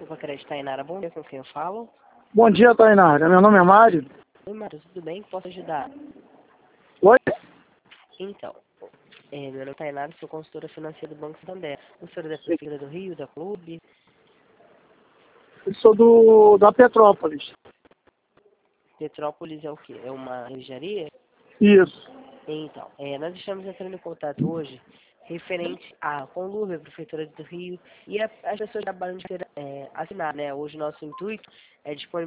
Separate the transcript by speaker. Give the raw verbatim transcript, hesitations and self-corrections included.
Speaker 1: Desculpa acreditar, Tainara. Bom dia, com quem eu falo?
Speaker 2: Bom dia, Tainara. Meu nome é Mário.
Speaker 1: Oi, Mário, tudo bem? Posso ajudar?
Speaker 2: Oi?
Speaker 1: Então, é, meu nome é Tainara, sou consultora financeira do Banco Santander. O senhor é da Prefeitura do Rio, da Clube?
Speaker 2: Eu sou do, da Petrópolis.
Speaker 1: Petrópolis é o quê? É uma religiaria?
Speaker 2: Isso.
Speaker 1: Então, é, nós estamos entrando em contato hoje referente à Conluve, a Prefeitura do Rio, e a, as pessoas trabalham de é, assinar, né? Hoje nosso intuito é disponibilizar